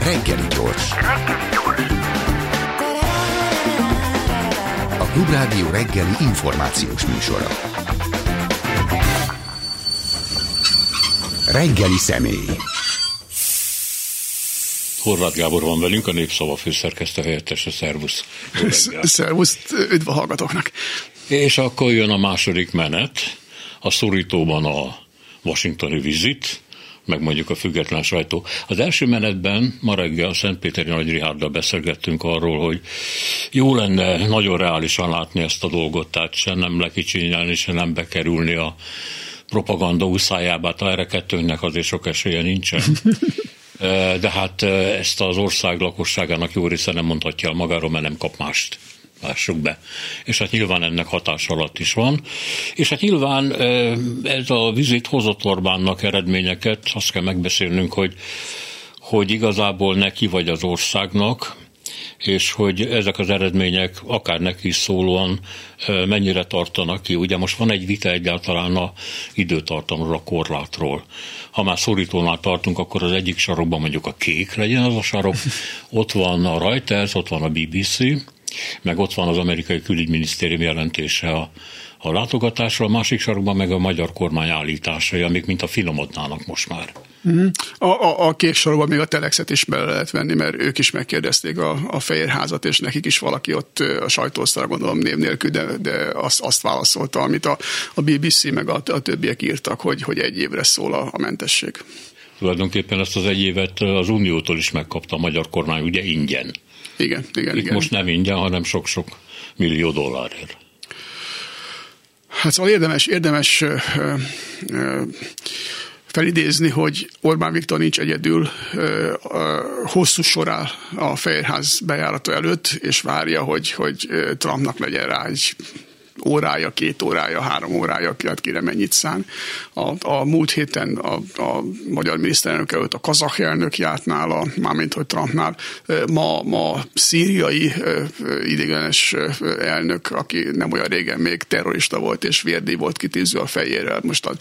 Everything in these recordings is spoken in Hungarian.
Reggeli gyors. A Klubrádió reggeli információs műsora. Reggeli személy. Horváth Gábor van velünk, a Népszava főszerkesztő helyettese. Szervusz! Szervusz, üdv a hallgatóknak! És akkor jön a második menet, a szorítóban a washingtoni vizit, meg mondjuk a független sajtó. Az első menetben ma reggel Szentpéteri Nagy Richárddal beszélgettünk arról, hogy jó lenne nagyon reálisan látni ezt a dolgot, tehát se nem lekicsinyelni, se nem bekerülni a propaganda úszájába, erre kettőnknek azért sok esélye nincsen. De hát ezt az ország lakosságának jó része nem mondhatja el magáról, mert nem kap mást. Lássuk be. És hát nyilván ennek hatás alatt is van. És hát nyilván ez a vizit hozott Orbánnak eredményeket, azt kell megbeszélnünk, hogy igazából neki vagy az országnak, és hogy ezek az eredmények akár neki is szólóan mennyire tartanak ki. Ugye most van egy vita egyáltalán a időtartamról, a korlátról. Ha már szorítónál tartunk, akkor az egyik sarokban mondjuk a kék legyen az a sarok, ott van a Reuters, ott van a BBC, meg ott van az amerikai külügyminisztérium jelentése a látogatásra, a másik sarokban meg a magyar kormány állításai, amik mint a finomodnának most már. A kék sorokban még a Telexet is bele lehet venni, mert ők is megkérdezték a Fehérházat, és nekik is valaki ott a sajtóosztalra, gondolom név nélkül, de azt válaszolta, amit a BBC meg a többiek írtak, hogy egy évre szól a mentesség. Tulajdonképpen ezt az egy évet az Uniótól is megkapta a magyar kormány, ugye ingyen. Igen. Itt most nem ingyen, hanem sok-sok millió dollárért. Hát szóval érdemes felidézni, hogy Orbán Viktor nincs egyedül, hosszú sor áll a Fehérház bejárata előtt, és várja, hogy Trumpnak legyen rá egy órája, 2 órája, 3 órája, kire mennyit szán. A múlt héten a magyar miniszterelnök előtt a kazah elnök járt nála, mármint hogy Trumpnál. Ma szíriai ideiglenes elnök, aki nem olyan régen még terrorista volt, és vérdíj volt kitűzve a fejére.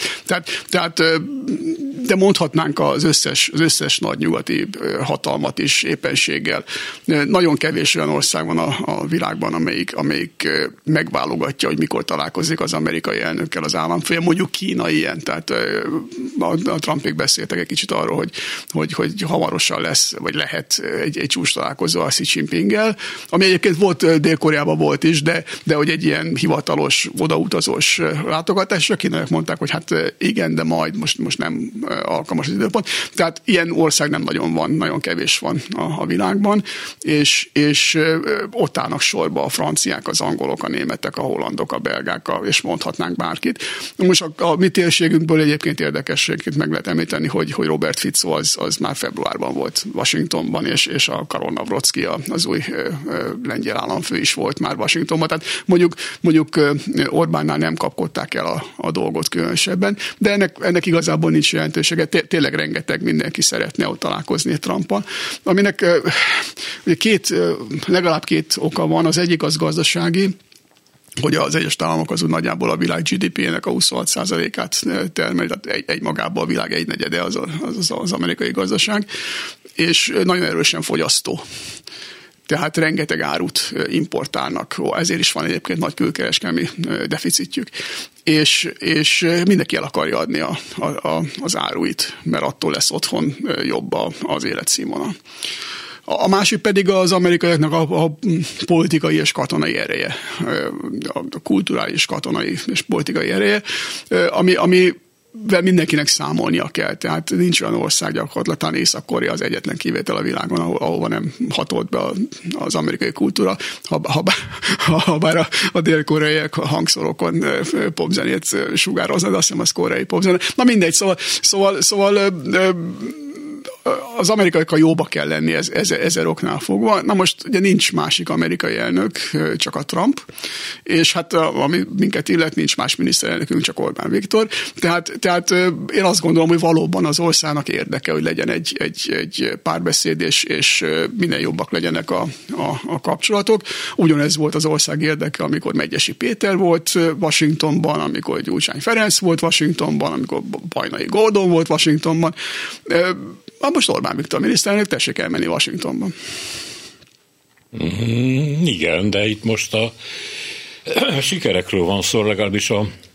De mondhatnánk az összes nagy nyugati hatalmat is éppenséggel. Nagyon kevés olyan ország van a világban, amelyik megválogatja, hogy mikor találkozik az amerikai elnökkel az államfője. Mondjuk Kína ilyen, tehát a Trumpék beszéltek egy kicsit arról, hogy hamarosan lesz, vagy lehet egy csúcs találkozó a Xi Jinpinggel, ami egyébként volt Dél-Koreában volt is, de hogy egy ilyen hivatalos, odautazós látogatás, a kínaiak mondták, hogy hát igen, de majd most nem alkalmas az időpont. Tehát ilyen ország nem nagyon van, nagyon kevés van a világban, és ott állnak sorba a franciák, az angolok, a németek, a hollandok, a belgák, és mondhatnánk bárkit. Most a mi térségünkből egyébként érdekességét meg lehet említeni, hogy Robert Fico az már februárban volt Washingtonban, és a Karol Nawrocki, az új lengyel államfő is volt már Washingtonban. Tehát mondjuk Orbánnál nem kapkodták el a dolgot különösebben, de ennek igazából nincs jelentősége. Tényleg rengeteg mindenki szeretne ott találkozni Trumpal, aminek legalább 2 oka van. Az egyik az gazdasági, hogy az Egyesült Államok az úgy nagyjából a világ GDP-nek a 26%-át termeli, tehát egymagában a világ 1/4 az amerikai gazdaság, és nagyon erősen fogyasztó. Tehát rengeteg árut importálnak, ezért is van egyébként nagy külkereskedelmi deficitjük. És mindenki el akarja adni az áruit, mert attól lesz otthon jobb az életszínvonal. A másik pedig az amerikaiaknak a politikai és katonai ereje, a kulturális, katonai és politikai ereje, amivel mindenkinek számolnia kell. Tehát nincs olyan ország gyakorlatilag, talán Észak-Korea az egyetlen kivétel a világon, ahova nem hatolt be az amerikai kultúra, habár a dél-koreaiak hangszorokon popzenét sugároznak, de azt hiszem az koreai popzene. Na mindegy, szóval az amerikaiakkal jóba kell lenni ezer oknál fogva. Na most ugye nincs másik amerikai elnök, csak a Trump, és hát ami minket illet, nincs más miniszterelnökünk, csak Orbán Viktor. Tehát én azt gondolom, hogy valóban az országnak érdeke, hogy legyen egy párbeszéd, és minél jobbak legyenek a kapcsolatok. Ugyanez volt az ország érdeke, amikor Medgyessy Péter volt Washingtonban, amikor Gyurcsány Ferenc volt Washingtonban, amikor Bajnai Gordon volt Washingtonban. most Orbán Viktor miniszterelnök, tessék elmenni Washingtonba. Igen, de itt most a sikerekről van szó, legalábbis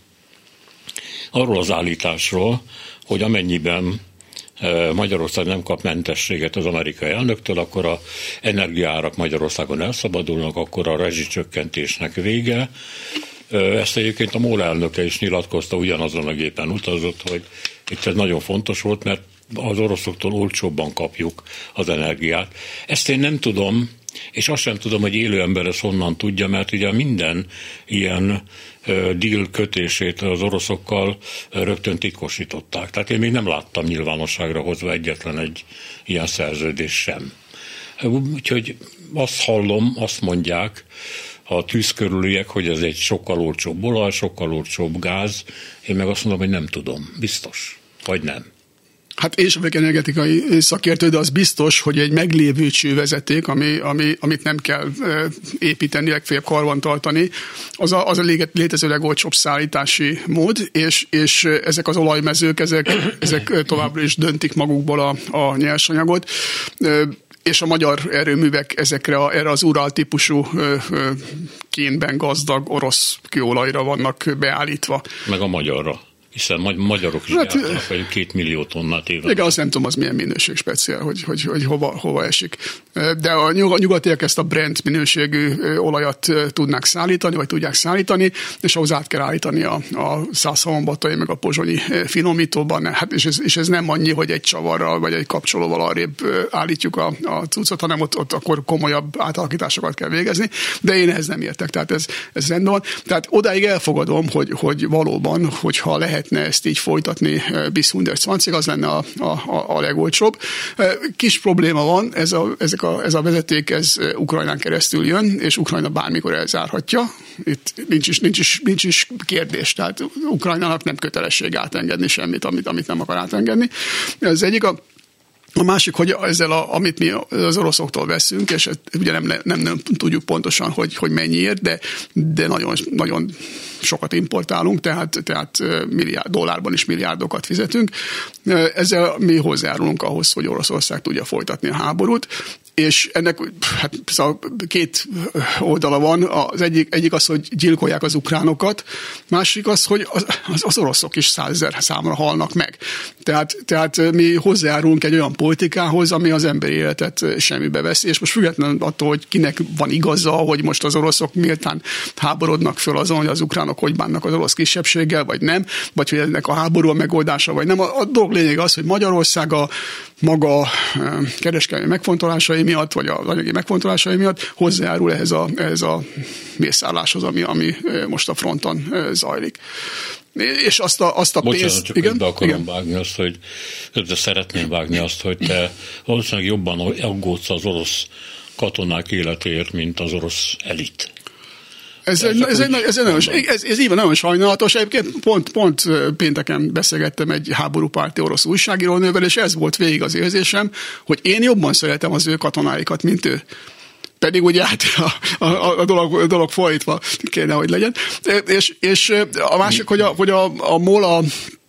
arról az állításról, hogy amennyiben Magyarország nem kap mentességet az amerikai elnöktől, akkor az energiaárak Magyarországon elszabadulnak, akkor a rezsicsökkentésnek vége. Ezt egyébként a MOL elnöke is nyilatkozta, ugyanazon a gépen utazott, hogy itt ez nagyon fontos volt, mert az oroszoktól olcsóbban kapjuk az energiát. Ezt én nem tudom, és azt sem tudom, hogy élő ember ezt honnan tudja, mert ugye minden ilyen deal kötését az oroszokkal rögtön titkosították. Tehát én még nem láttam nyilvánosságra hozva egyetlen egy ilyen szerződés sem. Úgyhogy azt hallom, azt mondják a tűz körüliek, hogy ez egy sokkal olcsóbb olaj, sokkal olcsóbb gáz. Én meg azt mondom, hogy nem tudom. Biztos. Vagy nem. Hát én sem vagyok energetikai szakértő, de az biztos, hogy egy meglévő csővezeték, amit nem kell építeni, legfeljebb karbantartani, az a létező legolcsóbb szállítási mód, és ezek az olajmezők, ezek továbbra is döntik magukból a nyersanyagot, és a magyar erőművek erre az Ural típusú kénben gazdag orosz kőolajra vannak beállítva. Meg a magyarra. Hiszen magyarok is gyártanak, vagy 2 millió tonnát évente. Igen, azt nem tudom, az milyen minőség speciál, hogy hova esik. De a nyugatiak ezt a Brent minőségű olajat tudnák szállítani, vagy tudják szállítani, és ahhoz át kell állítani a Szászhalombatai, meg a pozsonyi finomítóban. Hát, és ez nem annyi, hogy egy csavarral, vagy egy kapcsolóval arrébb állítjuk a cuccot, hanem ott akkor komolyabb átalakításokat kell végezni. De én ehhez nem értek, tehát ez rendben van. Tehát odáig elfogadom, hogy valóban, hogyha lehetne ezt így folytatni bis 120-ig, az lenne a legolcsóbb. Kis probléma van, ez a vezeték, ez Ukrajnán keresztül jön, és Ukrajna bármikor elzárhatja. Itt nincs is kérdés, tehát Ukrajnának nem kötelesség átengedni semmit, amit nem akar átengedni. Ez egyik. A másik, hogy ezzel, amit mi az oroszoktól veszünk, és ugye nem tudjuk pontosan, hogy mennyiért, de nagyon, nagyon sokat importálunk, tehát dollárban is milliárdokat fizetünk. Ezzel mi hozzájárulunk ahhoz, hogy Oroszország tudja folytatni a háborút, és ennek hát két oldala van. Az egyik az, hogy gyilkolják az ukránokat, másik az, hogy az oroszok is 100 000 számra halnak meg. Tehát mi hozzájárulunk egy olyan politikához, ami az emberi életet semmibe veszi, és most függetlenül attól, hogy kinek van igaza, hogy most az oroszok méltán háborodnak föl azon, hogy az ukránok hogy bánnak az orosz kisebbséggel, vagy nem, vagy hogy ennek a háború a megoldása, vagy nem. A dolog lényeg az, hogy Magyarország a maga kereskedelmi megfontolásai miatt, vagy az anyagi megfontolásai miatt hozzájárul ehhez a mészárláshoz, ami most a fronton zajlik. És azt a pénzt... Csak igen? Akarom vágni azt, hogy szeretném vágni azt, hogy te valószínűleg jobban aggódsz az orosz katonák életéért, mint az orosz elit. Ez így van, nagyon sajnálatos. Egyébként pont pénteken beszélgettem egy háborúpárti orosz újságírónővel, és ez volt végig az érzésem, hogy én jobban szeretem az ő katonáikat, mint ő. Pedig ugye hát a dolog fordítva kéne, hogy legyen. És a másik, hogy a MOL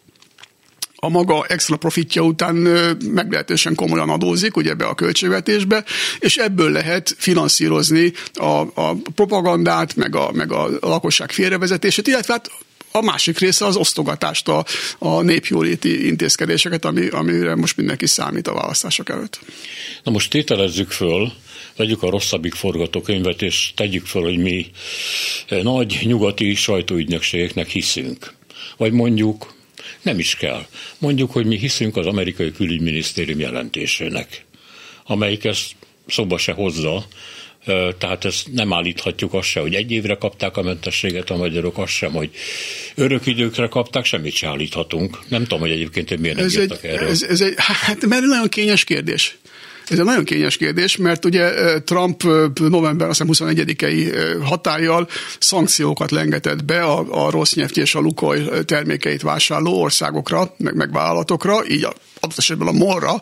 a maga extra profitja után meglehetősen komolyan adózik, ugye be a költségvetésbe, és ebből lehet finanszírozni a propagandát, meg a lakosság félrevezetését, illetve hát a másik része az osztogatást, a népjóléti intézkedéseket, amire most mindenki számít a választások előtt. Na most tételezzük föl, vegyük a rosszabbik forgatókönyvet, és tegyük föl, hogy mi nagy nyugati sajtóügynökségeknek hiszünk. Vagy mondjuk, nem is kell. Mondjuk, hogy mi hiszünk az amerikai külügyminisztérium jelentésének, amelyik ezt szóba se hozza, tehát ezt nem állíthatjuk azt se, hogy 1 évre kapták a mentességet a magyarok, azt sem, hogy örök időkre kapták, semmit se állíthatunk. Nem tudom, hogy egyébként miért nem írtak erről. Mert nagyon kényes kérdés. Ez egy nagyon kényes kérdés, mert ugye Trump november 21-i hatállyal szankciókat lengetett be a Rosneft és a Lukoil termékeit vásárló országokra, meg vállalatokra, így adott esetben a MOL-ra,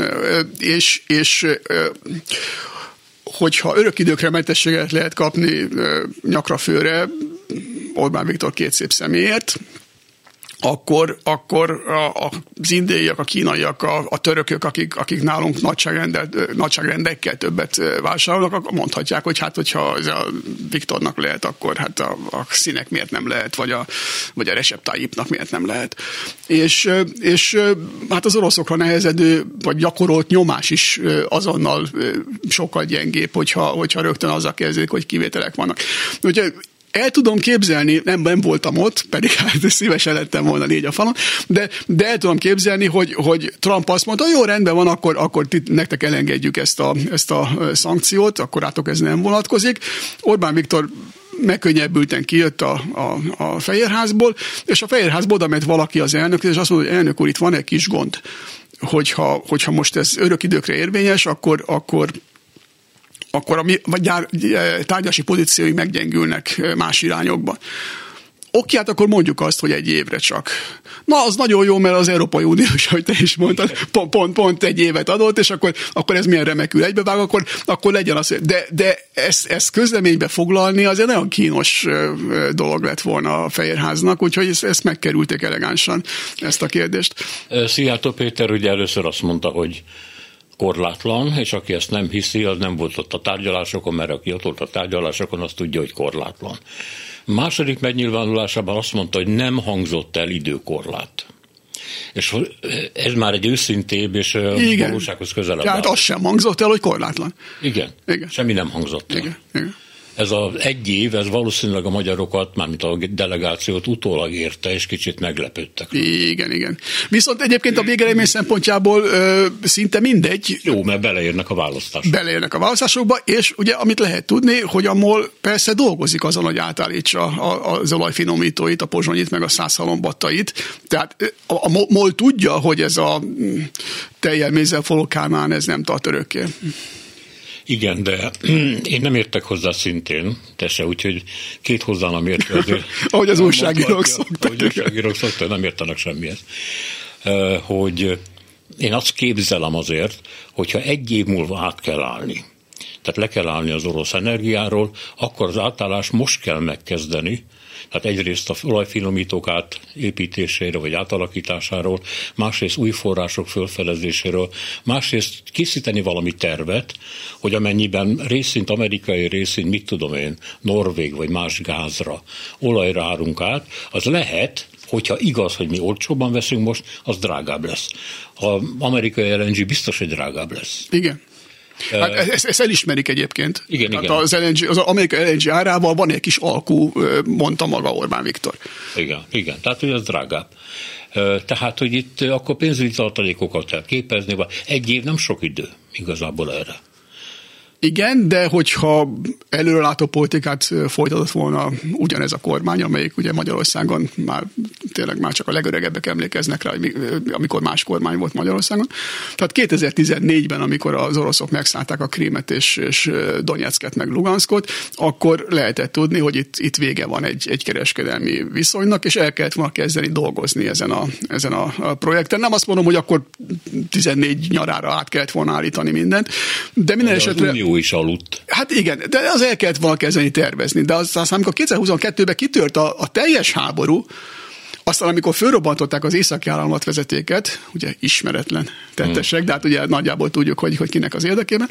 és hogyha örök időkre mentességet lehet kapni nyakra főre Orbán Viktor 2 szép személyért, akkor az indiaiak, a kínaiak, a törökök, akik nálunk nagyságrendekkel többet vásárolnak, akkor mondhatják, hogy hát, hogyha ez a Viktornak lehet, akkor hát a színek miért nem lehet, vagy a Recep Tayyipnak miért nem lehet. És hát az oroszokra nehezedő, vagy gyakorolt nyomás is azonnal sokkal gyengébb, hogyha rögtön azzal kezdődik, hogy kivételek vannak. Úgyhogy el tudom képzelni, nem voltam ott, pedig hát szívesen lettem volna 4 a falon, de el tudom képzelni, hogy Trump azt mondta, jó, rendben van, akkor nektek elengedjük ezt a szankciót, akkor rátok ez nem vonatkozik. Orbán Viktor megkönnyebbülten kijött a Fehérházból, és a Fehérházból oda ment valaki az elnök, és azt mondta, hogy elnök úr, itt van egy kis gond, hogyha most ez örök időkre érvényes, akkor a tárgyalási pozíciói meggyengülnek más irányokba. Oké, hát akkor mondjuk azt, hogy 1 évre csak. Na, az nagyon jó, mert az Európai Unió, ahogy te is mondtad, pont 1 évet adott, és akkor ez milyen remekül egybevág, akkor legyen az. De ezt közleménybe foglalni az egy nagyon kínos dolog lett volna a Fehérháznak, úgyhogy ezt megkerülték elegánsan, ezt a kérdést. Szijjártó Péter ugye először azt mondta, hogy korlátlan, és aki ezt nem hiszi, az nem volt ott a tárgyalásokon, mert aki ott volt a tárgyalásokon, az tudja, hogy korlátlan. Második megnyilvánulásában azt mondta, hogy nem hangzott el időkorlát. És ez már egy őszintébb és valósághoz közelebb. Tehát az sem hangzott el, hogy korlátlan. Igen. Semmi nem hangzott el. Igen. Ez az 1 év, ez valószínűleg a magyarokat, mármint a delegációt utólag érte, és kicsit meglepődtek. Igen. Viszont egyébként a végeredmény szempontjából szinte mindegy. Jó, mert beleérnek a választásokba. Beleérnek a választásokba, és ugye amit lehet tudni, hogy a MOL persze dolgozik azon, hogy átállítsa az olajfinomítóit, a pozsonyit, meg a Szászhalombattait. Tehát a MOL tudja, hogy ez a tejjel mézzel forró Kálmán, ez nem tart örökké. Igen, de én nem értek hozzá szintén, te se, úgyhogy 2 hozzá nem értek azért. Ahogy az újságírók szoktak. Ahogy újságírók szoktak, nem értenek semmihez. Hogy én azt képzelem azért, hogyha 1 év múlva át kell állni, tehát le kell állni az orosz energiáról, akkor az átállás most kell megkezdeni. Tehát egyrészt a olajfinomítók átépítésére vagy átalakításáról, másrészt új források fölfedezéséről, másrészt készíteni valami tervet, hogy amennyiben részint amerikai, részint, mit tudom én, norvég vagy más gázra, olajra árunk át, az lehet, hogyha igaz, hogy mi olcsóbban veszünk most, az drágább lesz. Az amerikai LNG biztos, hogy drágább lesz. Igen. Hát ezt elismerik egyébként. Igen. Az amerikai LNG árával van egy kis alkú, mondta maga Orbán Viktor. Igen. Tehát, hogy ez drágább. Tehát, hogy itt akkor pénzügyi tartalékokat kell képezni, vagy 1 év nem sok idő igazából erre. Igen, de hogyha előrelátó politikát folytatott volna ugyanez a kormány, amelyik ugye Magyarországon tényleg már csak a legöregebbek emlékeznek rá, amikor más kormány volt Magyarországon. Tehát 2014-ben, amikor az oroszok megszállták a Krímet és Donyecket meg Luganszkot, akkor lehetett tudni, hogy itt vége van egy kereskedelmi viszonynak, és el kellett volna kezdeni dolgozni ezen a projekten. Nem azt mondom, hogy akkor 14 nyarára át kellett volna állítani mindent, de minden esetre is aludt. Hát igen, de az el kellett volna kezdeni tervezni. De aztán, amikor 2022-ben kitört a teljes háború, aztán amikor fölrobbantották az északi áramlatvezetéket, ugye ismeretlen tettesek, de hát ugye nagyjából tudjuk, hogy kinek az érdekében,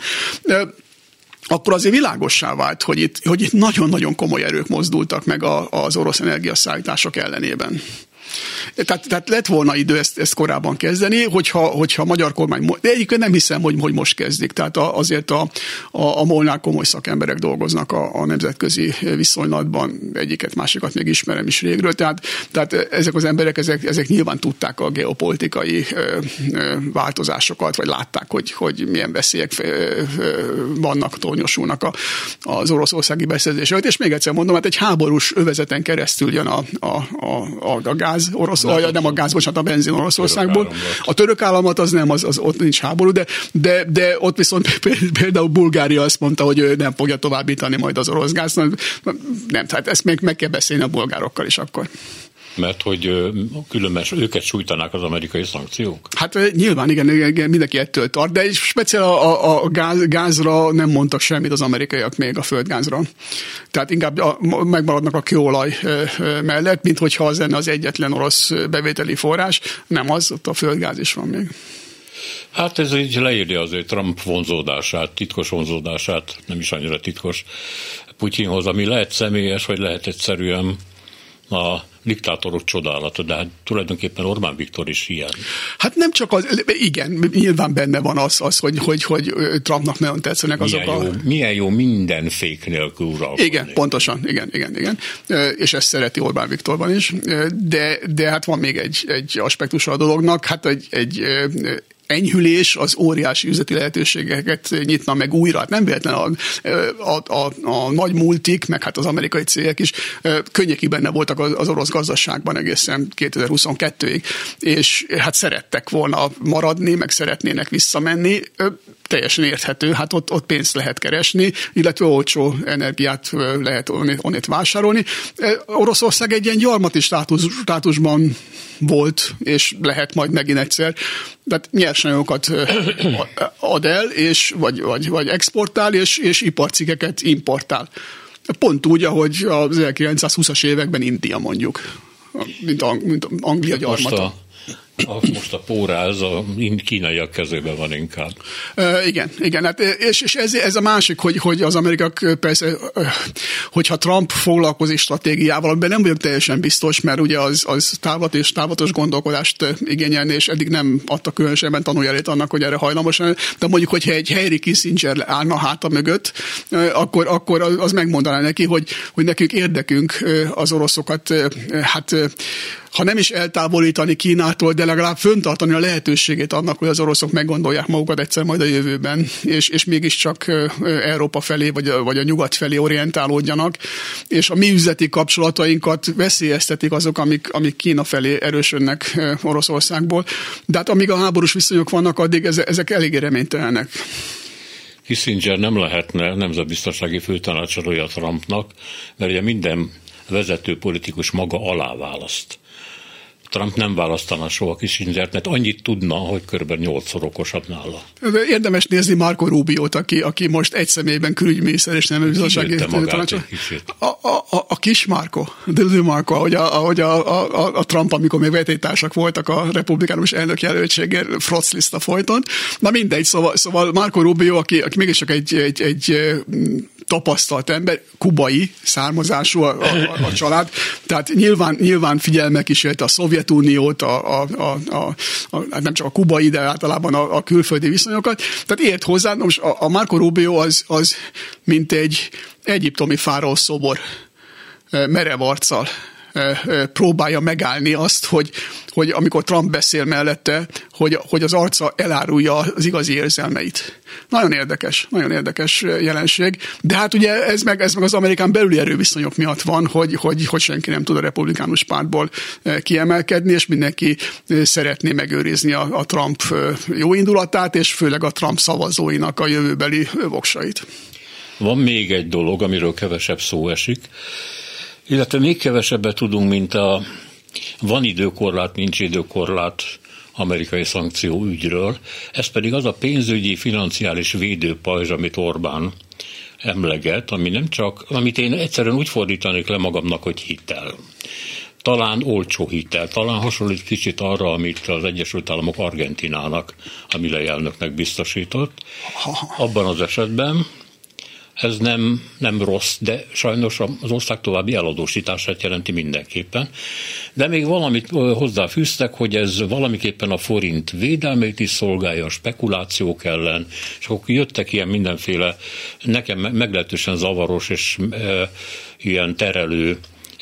akkor azért világossá vált, hogy itt nagyon-nagyon komoly erők mozdultak meg az orosz energiaszállítások ellenében. Tehát lett volna idő ezt korábban kezdeni, hogyha a magyar kormány, de egyébként nem hiszem, hogy most kezdik. Tehát azért a MOL-nál komoly szakemberek dolgoznak a nemzetközi viszonylatban, egyiket, másikat még ismerem is régről. Tehát ezek az emberek, ezek nyilván tudták a geopolitikai változásokat, vagy látták, hogy milyen veszélyek vannak, tornyosulnak az oroszországi beszerzés. És még egyszer mondom, hát egy háborús övezeten keresztül jön a gáz, nem a gáz, bocsánat, a benzin Oroszországból. A török államot az nem, az ott nincs háború, de ott viszont például Bulgária azt mondta, hogy ő nem fogja továbbítani majd az orosz gázt. Nem, tehát ezt meg kell beszélni a bolgárokkal is akkor. Mert hogy különben őket sújtanák az amerikai szankciók? Hát nyilván igen, mindenki ettől tart, de speciál a gázra nem mondtak semmit az amerikaiak még a földgázra. Tehát inkább megmaradnak a kőolaj mellett, mint hogyha az lenne az egyetlen orosz bevételi forrás. Nem az, ott a földgáz is van még. Hát ez így leírja azért Trump vonzódását, titkos vonzódását, nem is annyira titkos Putyinhoz, ami lehet személyes, vagy lehet egyszerűen a diktátorok csodálata, de hát tulajdonképpen Orbán Viktor is ilyen. Hát nem csak az, igen, nyilván benne van az hogy Trumpnak nagyon tetszenek azok milyen jó minden fék nélkül uralkodni. Igen, pontosan, igen. És ezt szereti Orbán Viktorban is, de hát van még egy aspektusa a dolognak, hát egy enyhülés az óriási üzleti lehetőségeket nyitna meg újra. Hát nem véletlen a nagy multik, meg hát az amerikai cégek is könnyeki benne voltak az orosz gazdaságban egészen 2022-ig, és hát szerettek volna maradni, meg szeretnének visszamenni. Teljesen érthető, hát ott pénzt lehet keresni, illetve olcsó energiát lehet onnét vásárolni. Oroszország egy ilyen gyarmati státusban volt, és lehet majd megint egyszer. Tehát nyersanyagokat ad el, és vagy exportál, és iparcikkeket importál. Pont úgy, ahogy az 1920-as években India mondjuk, mint Anglia gyarmata. Most a póráz a kínaiak kezében van inkább. Igen, hát és ez a másik, hogy az amerikák persze, hogyha Trump foglalkozik stratégiával, amiben nem vagyok teljesen biztos, mert ugye az távlatos gondolkodást igényelni, és eddig nem adta különösebben tanújelét annak, hogy erre hajlamos, de mondjuk, hogyha egy Henry Kissinger állna háta mögött, akkor az megmondaná neki, hogy nekünk érdekünk az oroszokat, hát ha nem is eltávolítani Kínától, de legalább föntartani a lehetőségét annak, hogy az oroszok meggondolják magukat egyszer majd a jövőben, és mégiscsak Európa felé, vagy a nyugat felé orientálódjanak, és a mi üzleti kapcsolatainkat veszélyeztetik azok, amik Kína felé erősödnek Oroszországból. De hát amíg a háborús viszonyok vannak, addig ezek eléggé reménytelenek. Kissinger nem lehetne nemzetbiztonsági főtanácsadója Trumpnak, mert ugye minden vezető politikus maga alá választ. Trump nem választana soha Kissingert, mert annyit tudna, hogy kb. 8-szor okosabb nála. Érdemes nézni Marco Rubiót, aki most egy személyben külügyminiszter és nem biztonsági tanácsadó. A kis Marco, Little Marco, ahogy a Trump, amikor még vetétársak voltak a republikánus elnök jelöltségért, frocliszta folyton. Na mindegy, szóval Marco Rubio, aki mégiscsak egy tapasztalt ember, kubai származású a család, tehát nyilván figyelme kísérte a Szovjetuniót, nem csak a kubai, de általában a külföldi viszonyokat, tehát ért hozzá. Most a Marco Rubio az mint egy egyiptomi fáraó szobor merev arccal próbálja megállni azt, hogy amikor Trump beszél mellette, hogy az arca elárulja az igazi érzelmeit. Nagyon érdekes jelenség, de hát ugye ez meg az amerikán belüli erőviszonyok miatt van, hogy senki nem tud a republikánus pártból kiemelkedni, és mindenki szeretné megőrizni a Trump jó indulatát, és főleg a Trump szavazóinak a jövőbeli voksait. Van még egy dolog, amiről kevesebb szó esik, illetve még kevesebbet tudunk, mint van időkorlát, nincs időkorlát amerikai szankció ügyről. Ez pedig az a pénzügyi, financiális védőpajzs, amit Orbán emleget, amit én egyszerűen úgy fordítanék le magamnak, hogy hitel. Talán olcsó hitel, talán hasonlít kicsit arra, amit az Egyesült Államok Argentinának, a Milei elnöknek biztosított. Abban az esetben ez nem rossz, de sajnos az ország további eladósítását jelenti mindenképpen. De még valamit hozzáfűztek, hogy ez valamiképpen a forint védelmét is szolgálja a spekulációk ellen, és akkor jöttek ilyen mindenféle, nekem meglehetősen zavaros és ilyen terelő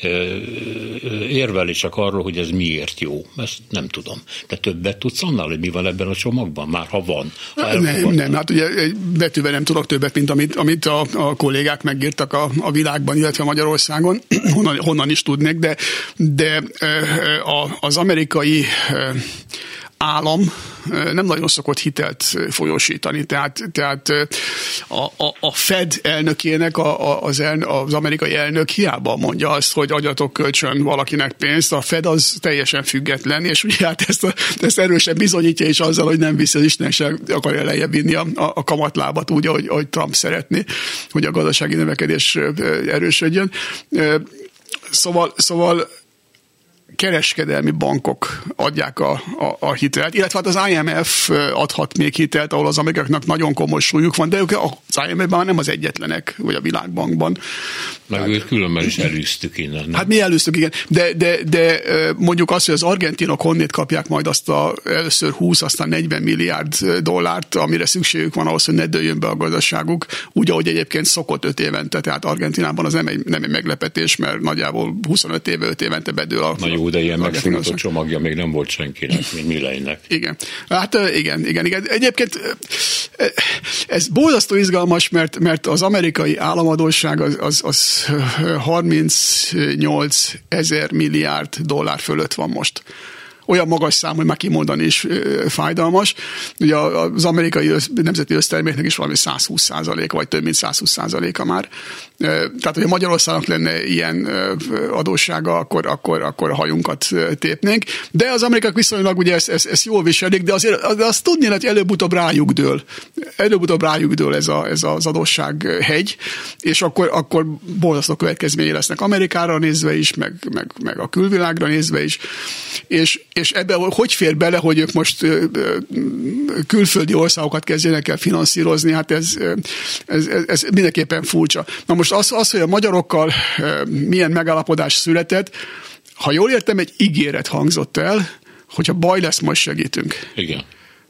érvelések arról, hogy ez miért jó. Ezt nem tudom. De többet tudsz annál, hogy mi van ebben a csomagban? Már ha van. Nem, hát ugye egy betűvel nem tudok többet, mint amit a kollégák megírtak a világban, illetve Magyarországon, honnan is tudnék, de az amerikai állam nem nagyon szokott hitelt folyósítani. Tehát a Fed elnökének, az amerikai elnök hiába mondja azt, hogy adjatok kölcsön valakinek pénzt, a Fed az teljesen független, és ugye hát ezt erősen bizonyítja is azzal, hogy nem viszi az Istenság, akarja lejjebb vinni a kamatlábat úgy, ahogy Trump szeretné, hogy a gazdasági növekedés erősödjön. Szóval kereskedelmi bankok adják a hitelt, illetve hát az IMF adhat még hitelt, ahol az amerikaiaknak nagyon komoly súlyuk van, de az IMF-ben nem az egyetlenek, vagy a Világbankban. Meg őt különben is elűztük innen. Hát mi elűztük, igen. De mondjuk azt, hogy az argentinok honnét kapják majd azt először 20, aztán 40 milliárd dollárt, amire szükségük van ahhoz, hogy ne dőljön be a gazdaságuk, úgy, ahogy egyébként szokott 5 évente, tehát Argentinában az nem egy meglepetés, mert nagyjából 25 éve, 5 évente bedől a... Na jó, de ilyen megszólított csomagja még nem volt senkinek, mint Milleynek. Igen. Hát igen. Egyébként ez borzasztó izgalmas, mert az amerikai államadósság az 38 000 milliárd dollár fölött van most. Olyan magas szám, hogy már kimondani is fájdalmas. Ugye az amerikai nemzeti összterméknek is valami 120%, vagy több mint 120%-a már. Tehát, hogy a Magyarországnak lenne ilyen adóssága, akkor a hajunkat tépnénk. De az amerikaiak viszonylag ugye ezt jól viselik, de azt tudni, hogy előbb-utóbb rájuk dől. Előbb-utóbb rájuk dől ez az adóssághegy, és akkor borzasztó következményei lesznek Amerikára nézve is, meg a külvilágra nézve is. És ebben hogy fér bele, hogy ők most külföldi országokat kezdjenek el finanszírozni, hát ez mindenképpen furcsa. Na most az, hogy a magyarokkal milyen megállapodás született, ha jól értem, egy ígéret hangzott el, hogyha baj lesz, majd segítünk. Igen.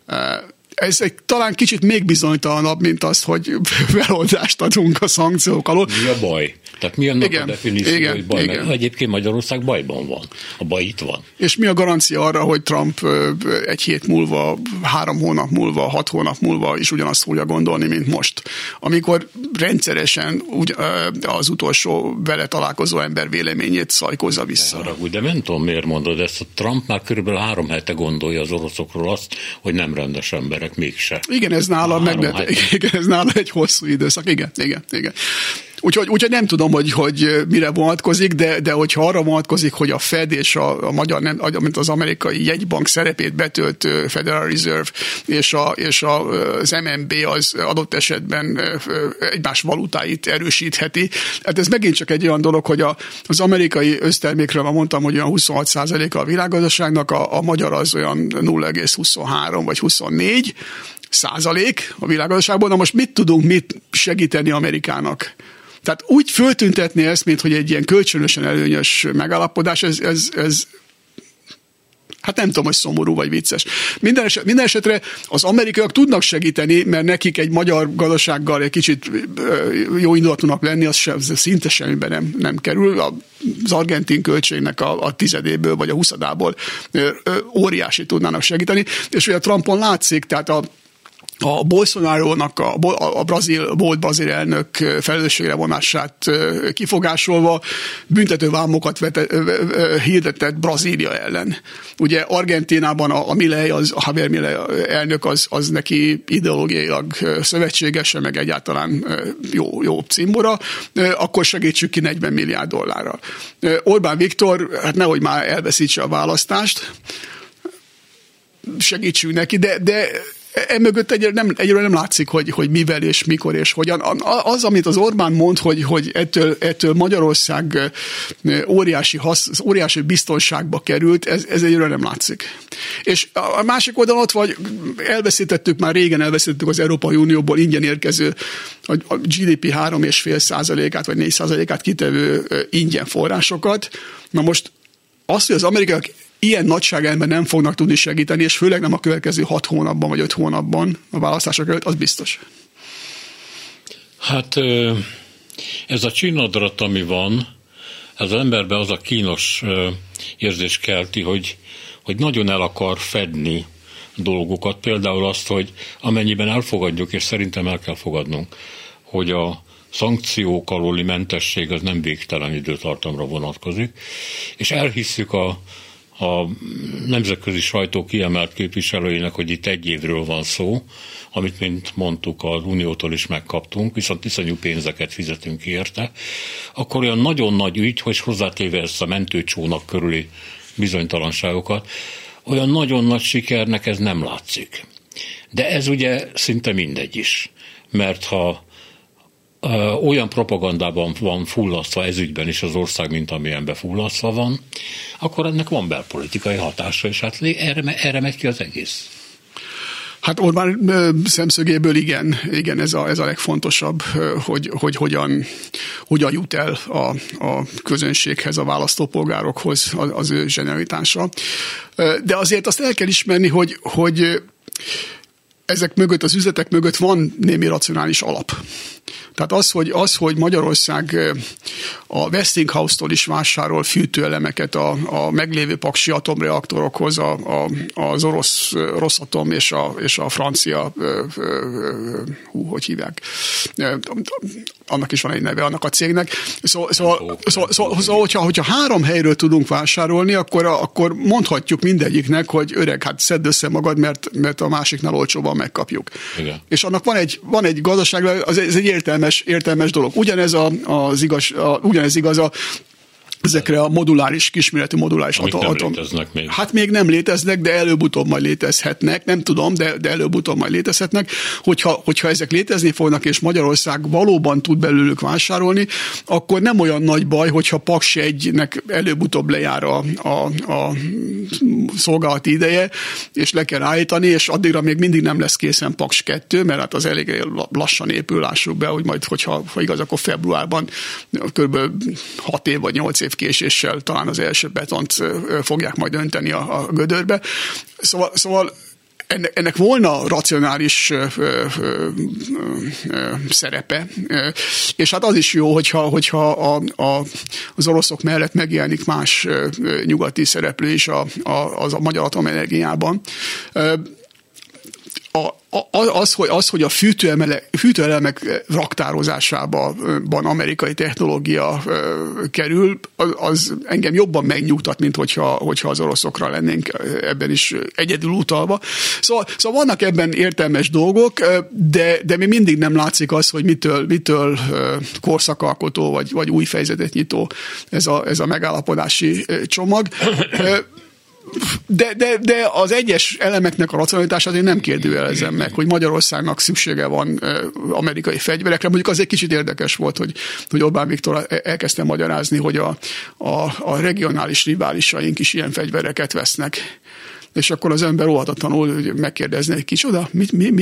Ez talán kicsit még bizonytalanabb, mint az, hogy feloldást adunk a szankciók alól. Mi a baj? Tehát mi annak a definíció, hogy baj? Mert egyébként Magyarország bajban van. A baj itt van. És mi a garancia arra, hogy Trump 1 hét múlva, 3 hónap múlva, 6 hónap múlva is ugyanazt fogja gondolni, mint most? Amikor rendszeresen az utolsó vele találkozó ember véleményét szajkozza vissza. De nem tudom, miért mondod ezt. A Trump már körülbelül 3 hete gondolja az oroszokról azt, hogy nem rendes emberek mégse. Igen, ez nála egy hosszú időszak. Igen. Úgyhogy nem tudom, hogy mire vonatkozik, de hogyha arra vonatkozik, hogy a Fed és a magyar, mint az amerikai jegybank szerepét betölt Federal Reserve és az MNB az adott esetben egymás valutáit erősítheti. Hát ez megint csak egy olyan dolog, hogy az amerikai össztermékről már mondtam, hogy olyan 26%-a a világgazdaságnak, a magyar az olyan 0,23 vagy 24% a világgazdaságban. Na most mit tudunk segíteni Amerikának? Tehát úgy föltüntetni ezt, mint hogy egy ilyen kölcsönösen előnyös megállapodás, ez hát nem tudom, hogy szomorú vagy vicces. Minden esetre az amerikaiak tudnak segíteni, mert nekik egy magyar gazdasággal egy kicsit jó indulatúnak lenni, az szinte semmiben nem kerül. Az argentin költségnek a 10-ből vagy a 20-ából óriási tudnának segíteni. És ugye a Trumpon látszik, tehát a Bolsonaro-nak a volt brazil elnök felelősségre vonását kifogásolva büntetővámokat hirdetett Brazília ellen. Ugye Argentínában a Milei, a Javier Milei elnök az neki ideológiailag szövetségese, meg egyáltalán jó cimbora, akkor segítsük ki 40 milliárd dollárral. Orbán Viktor, hát nehogy már elveszítse a választást, segítsünk neki, de emögött egyről nem látszik, hogy mivel és mikor és hogyan. Az, amit az Orbán mond, hogy ettől Magyarország óriási biztonságba került, ez egyről nem látszik. És a másik oldalon ott vagy, régen elveszítettük az Európai Unióból ingyen érkező, a GDP 3,5%-át vagy 4%-át kitevő ingyen forrásokat. Na most azt, hogy az amerikaiak ilyen nagyságrendben nem fognak tudni segíteni, és főleg nem a következő 6 hónapban vagy 5 hónapban a választások előtt, az biztos. Hát ez a csinadrat, ami van, ez az emberben az a kínos érzés kelti, hogy nagyon el akar fedni dolgokat. Például azt, hogy amennyiben elfogadjuk, és szerintem el kell fogadnunk, hogy a szankciók alóli mentesség az nem végtelen időtartamra vonatkozik, és elhisszük a nemzetközi sajtó kiemelt képviselőinek, hogy itt egy évről van szó, amit, mint mondtuk, az Uniótól is megkaptunk, viszont iszonyú pénzeket fizetünk ki érte, akkor olyan nagyon nagy ügy, hogy hozzátéve ezt a mentőcsónak körüli bizonytalanságokat, olyan nagyon nagy sikernek ez nem látszik. De ez ugye szinte mindegy is, mert ha olyan propagandában van fullasztva ez ügyben is az ország, mint amilyenben fullasztva van, akkor ennek van belpolitikai hatása, és hát erre megy ki az egész. Hát Orbán szemszögéből igen, ez a legfontosabb, hogy hogyan jut el a közönséghez, a választópolgárokhoz az ő zsenialitása. De azért azt el kell ismerni, hogy ezek mögött, az üzletek mögött van némi racionális alap. Tehát az, hogy Magyarország a Westinghouse-tól is vásárol fűtőelemeket a meglévő paksi atomreaktorokhoz, az orosz Rosatom és a francia, hogy hívják, annak is van egy neve annak a cégnek. Szóval hogyha 3 helyről tudunk vásárolni, akkor mondhatjuk mindegyiknek, hogy öreg, hát szedd össze magad, mert a másiknál olcsóban megkapjuk. Igen. És annak van egy gazdaság, ez egy értelmes dolog. Ugyanez igaz ezekre a kisméretű moduláris atom. Még. Hát még nem léteznek, de előbb-utóbb majd létezhetnek. Nem tudom, de előbb-utóbb majd létezhetnek. Hogyha ezek létezni fognak, és Magyarország valóban tud belőlük vásárolni, akkor nem olyan nagy baj, hogyha Paks 1-nek előbb-utóbb lejár a szolgálati ideje, és le kell állítani, és addigra még mindig nem lesz készen Paks 2, mert hát az elég lassan épül, lássuk be, hogy majd, hogyha igaz, akkor februárban kb. 6 év vagy 8 év késéssel talán az első betont fogják majd önteni a gödörbe. Szóval ennek volna racionális szerepe, és hát az is jó, hogyha az oroszok mellett megjelenik más nyugati szereplő is a magyar atomenergiában. Az, hogy a fűtőelemek raktározásában amerikai technológia kerül, az engem jobban megnyugtat, mint hogyha az oroszokra lennénk ebben is egyedül utalva. Szóval vannak ebben értelmes dolgok, de még mindig nem látszik az, hogy mitől korszakalkotó vagy új fejezetet nyitó ez a megállapodási csomag. De az egyes elemeknek a racionalitását én nem kérdőjelezem meg, hogy Magyarországnak szüksége van amerikai fegyverekre. Mondjuk az egy kicsit érdekes volt, hogy Orbán Viktor elkezdte magyarázni, hogy a regionális riválisaink is ilyen fegyvereket vesznek. És akkor az ember óhatatlanul megkérdezni egy kicsoda,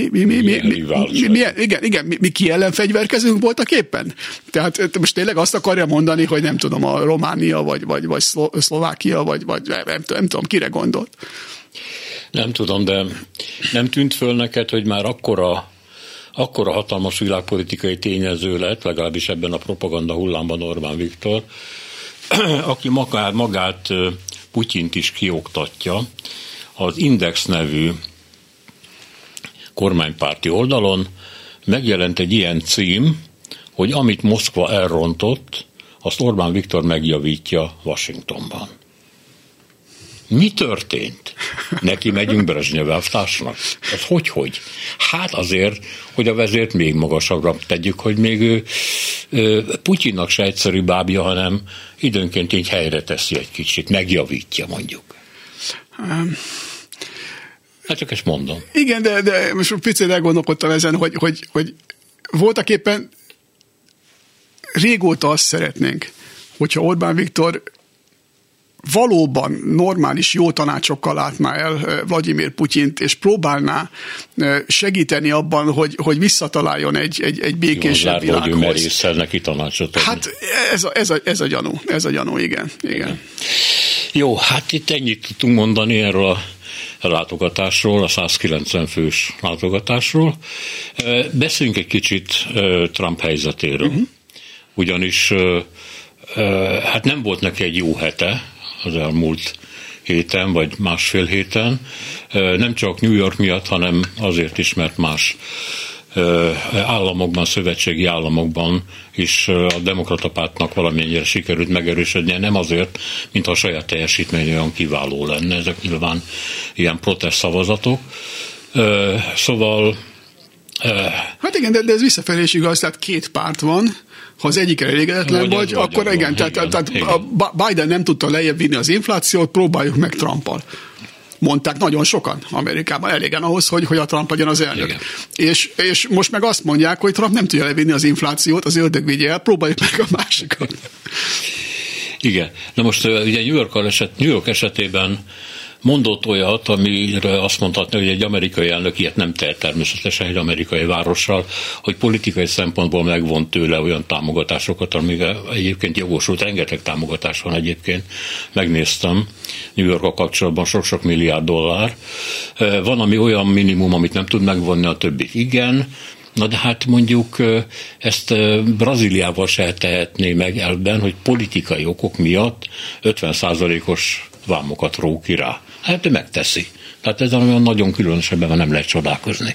mi ki ellen fegyverkezünk voltak éppen? Tehát most tényleg azt akarja mondani, hogy nem tudom, a Románia, vagy Szlovákia, vagy nem tudom, kire gondolt? Nem tudom, de nem tűnt föl neked, hogy már akkora hatalmas világpolitikai tényező lett, legalábbis ebben a propaganda hullámban Orbán Viktor, aki magát Putyint is kioktatja, az Index nevű kormánypárti oldalon megjelent egy ilyen cím, hogy amit Moszkva elrontott, azt Orbán Viktor megjavítja Washingtonban. Mi történt? Neki megyünk Brezsnyev elvtársnak? Ez hogy? Hát azért, hogy a vezért még magasabbra tegyük, hogy még ő Putyinnak se egyszerű bábja, hanem időnként így helyre teszi egy kicsit, megjavítja mondjuk. Hát csak ezt mondom. Igen, de most picit elgondolkodtam ezen, hogy voltak éppen régóta azt szeretnénk, hogyha Orbán Viktor valóban normális, jó tanácsokkal látná el Vladimir Putyint, és próbálná segíteni abban, hogy visszataláljon egy békésebb világhoz. Hogy ő merészel neki tanácsot adni. Hát ez a gyanú, igen. Jó, hát itt ennyit tudtunk mondani erről a látogatásról, a 190 fős látogatásról. Beszéljünk egy kicsit Trump helyzetéről. Ugyanis hát nem volt neki egy jó hete az elmúlt héten, vagy másfél héten. Nem csak New York miatt, hanem azért is, mert más államokban, szövetségi államokban is a demokrata pártnak valamennyire sikerült megerősödnie, nem azért, mintha a saját teljesítmény olyan kiváló lenne, ezek nyilván ilyen protest szavazatok. Szóval... Hát igen, de ez visszafelé is igaz, tehát két párt van, ha az egyikre elégedetlen vagy, akkor igen, tehát Biden nem tudta lejjebb vinni az inflációt, próbáljuk meg Trumpal. Mondták nagyon sokan Amerikában, elégen ahhoz, hogy a Trump legyen az elnök. És most meg azt mondják, hogy Trump nem tudja levinni az inflációt, az ördög vigye el, próbáljuk meg a másikat. Igen. Na most ugye New York esetében mondott olyat, amire azt mondhatni, hogy egy amerikai elnök ilyet nem tehet természetesen egy amerikai várossal, hogy politikai szempontból megvont tőle olyan támogatásokat, amire egyébként jogosult, rengeteg támogatás van egyébként, megnéztem New Yorkkal kapcsolatban sok-sok milliárd dollár. Van, ami olyan minimum, amit nem tud megvonni, a többit igen. Na de hát mondjuk ezt Brazíliával se tehetné meg elben, hogy politikai okok miatt 50%-os vámokat ró ki rá. Hát ő megteszi. Tehát ezen olyan nagyon különösebben nem lehet csodálkozni.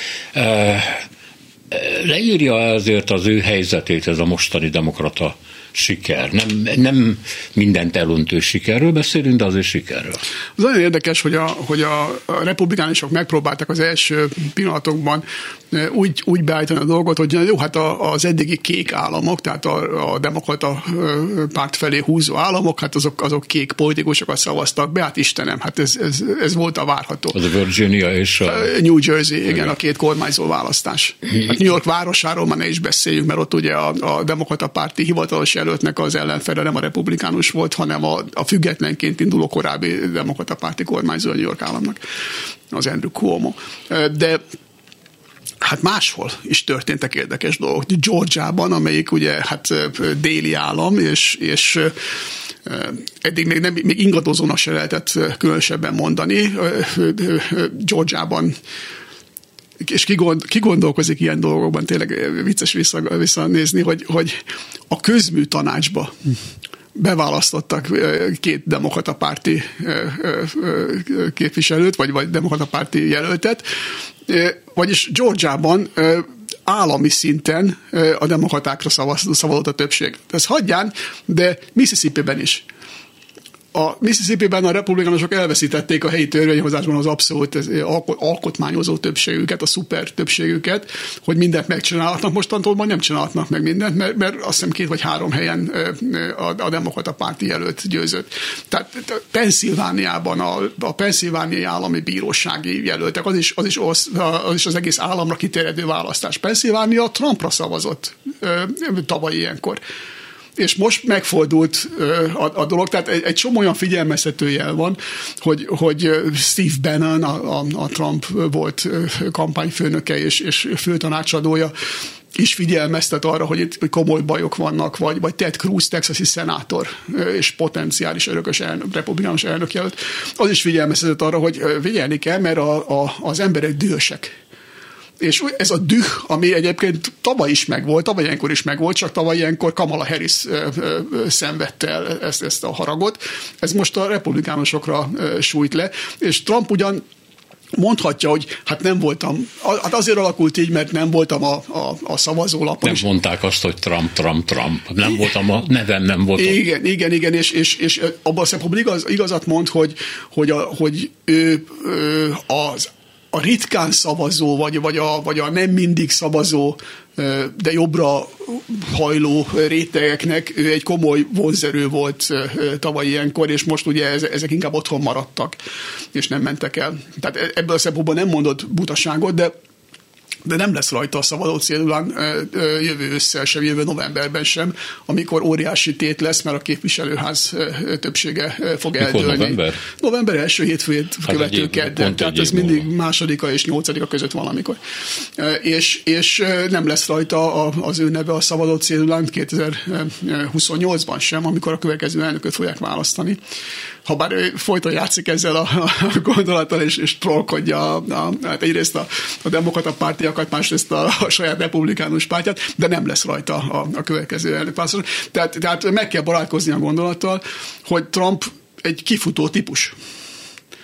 Leírja ezért az ő helyzetét ez a mostani demokrata siker. Nem mindent elöntő sikerről beszélünk, de azért sikerről. Az nagyon érdekes, hogy a republikánusok megpróbáltak az első pillanatokban úgy beállítani a dolgot, hogy jó, hát az eddigi kék államok, tehát a demokrata párt felé húzó államok, hát azok kék politikusokat szavaztak be, hát Istenem, hát ez volt a várható. Az a Virginia és a New Jersey, igen, a két kormányzó választás. Hát New York városáról már ne is beszéljünk, mert ott ugye a demokrata párti hivatalos jelöltnek az ellenfele nem a republikánus volt, hanem a függetlenként induló korábbi demokrata párti kormányzó a New York államnak, az Andrew Cuomo. De hát máshol is történtek érdekes dolgok. Georgiában, amelyik ugye hát déli állam, és eddig még ingadozónak se lehetett különösebben mondani. Georgiában és ki gondolkozik ilyen dolgokban, tényleg vicces visszanézni, hogy a közmű tanácsba beválasztottak két demokrata párti képviselőt, vagy demokrata párti jelöltet, vagyis Georgiában állami szinten a demokratákra szavazott a többség. Ez hagyján, de Mississippiben is. A Mississippiben a republikánusok elveszítették a helyi törvényhozásban az abszolút alkotmányozó többségüket, a szuper többségüket, hogy mindent megcsinálhatnak. Mostantól már nem csinálhatnak meg mindent, mert azt hiszem 2 vagy 3 helyen a demokrata párti jelölt győzött. Tehát Pennsylvániában a Pennsylvániai állami bírósági jelöltek, az is az egész államra kiterjedő választás. Pennsylvánia Trumpra szavazott tavaly ilyenkor. És most megfordult a dolog, tehát egy csomó olyan figyelmeztető jel van, hogy Steve Bannon, a Trump volt kampányfőnöke és főtanácsadója, is figyelmeztet arra, hogy itt komoly bajok vannak, vagy Ted Cruz, texasi szenátor és potenciális örökös republikánus elnökjelölt, az is figyelmeztetett arra, hogy figyelni kell, mert az emberek dühösek. És ez a düh, ami egyébként tavaly ilyenkor is megvolt, csak tavaly ilyenkor Kamala Harris szenvedte el ezt a haragot. Ez most a republikánusokra sújt le, és Trump ugyan mondhatja, hogy hát nem voltam, hát azért alakult így, mert nem voltam a szavazólapon. Nem mondták azt, hogy Trump. Nem voltam a nevem, nem voltam. Igen, és abban a szempontból igazat mond, hogy ő a ritkán szavazó, vagy a nem mindig szavazó, de jobbra hajló rétegeknek ő egy komoly vonzerő volt tavaly ilyenkor, és most ugye ezek inkább otthon maradtak, és nem mentek el. Tehát ebből a szempontból nem mondott butaságot, de nem lesz rajta a szavazó cédulán jövő ősszel sem, jövő novemberben sem, amikor óriási tét lesz, mert a képviselőház többsége fog eldőlni. November? November első hétfőjét követő kedden, tehát ez mindig 2. és 8. között valamikor. És nem lesz rajta az ő neve a szavazó cédulán 2028-ban sem, amikor a következő elnököt fogják választani. Habár ő folyton játszik ezzel a gondolattal, és trollkodja hát egyrészt a demokrata pártiakat, másrészt a saját republikánus pártját, de nem lesz rajta a következő elnökválasztás. Tehát meg kell barátkozni a gondolattal, hogy Trump egy kifutó típus.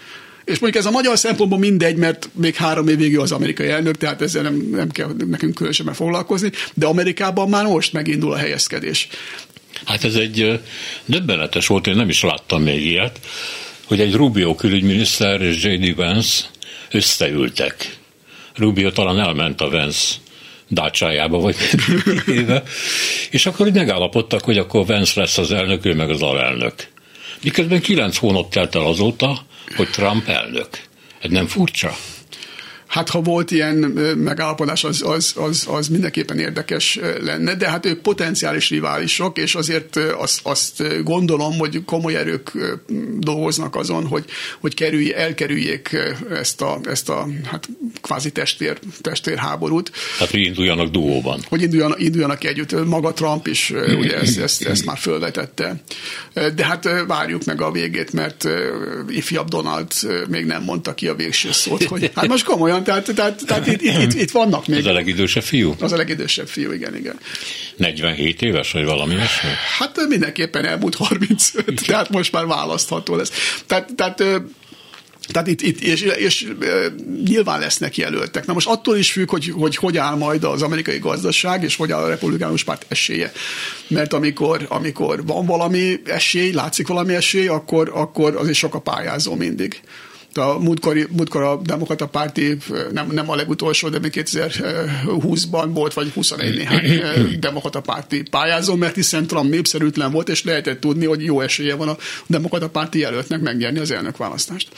És mondjuk ez a magyar szempontból mindegy, mert még 3 évig az amerikai elnök, tehát ezzel nem kell nekünk különösebben foglalkozni, de Amerikában már most megindul a helyezkedés. Hát ez egy döbbenetes volt, én nem is láttam még ilyet, hogy egy Rubio külügyminiszter és J.D. Vance összeültek. Rubio talán elment a Vance dácsájába, vagy éve, és akkor így megállapodtak, hogy akkor Vance lesz az elnök, ő meg az alelnök. Miközben 9 hónap telt el azóta, hogy Trump elnök. Ez nem furcsa? Hát ha volt ilyen megállapodás, az mindenképpen érdekes lenne, de hát ők potenciális riválisok, és azért azt gondolom, hogy komoly erők dolgoznak azon, hogy elkerüljék ezt a hát kvázi testvérháborút. Tehát hogy induljanak duóban. Hogy induljanak együtt. Maga Trump is ugye ezt már fölvetette. De hát várjuk meg a végét, mert ifjabb Donald még nem mondta ki a végső szót, hogy hát most komolyan, tehát itt vannak még. Az a legidősebb fiú? Az a legidősebb fiú, igen. 47 éves, vagy valami ilyesmi? Hát mindenképpen elmúlt 35, tehát most már választható lesz. Tehát itt és nyilván lesznek jelöltek. Na most attól is függ, hogy áll majd az amerikai gazdaság, és hogy áll a republikánus párt esélye. Mert amikor van valami esély, látszik valami esély, akkor azért sok a pályázó mindig. A múltkor a demokrata párti, nem a legutolsó, de még 2020-ban volt, vagy 21 néhány demokrata párti pályázó, mert hiszen Trump népszerűtlen volt, és lehetett tudni, hogy jó esélye van a demokrata párti jelöltnek megnyerni az elnökválasztást.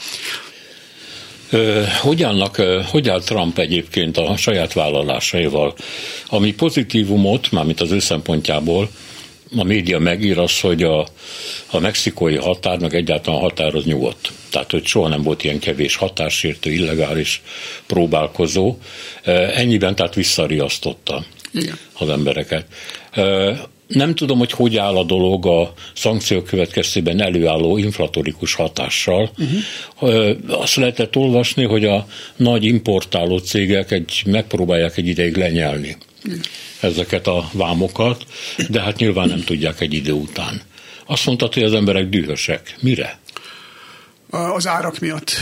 Hogy áll Trump egyébként a saját vállalásaival? Ami pozitívumot, mármint az ő szempontjából, a média megír az, hogy a mexikói határ, meg egyáltalán a határ az nyugodt. Tehát, hogy soha nem volt ilyen kevés határsértő, illegális próbálkozó. Ennyiben tehát visszariasztotta az embereket. Nem tudom, hogy áll a dolog a szankciók következtében előálló inflatorikus hatással. Azt lehetett olvasni, hogy a nagy importáló cégek megpróbálják egy ideig lenyelni ezeket a vámokat, de hát nyilván nem tudják egy idő után. Azt mondtad, hogy az emberek dühösek. Mire? Az árak miatt.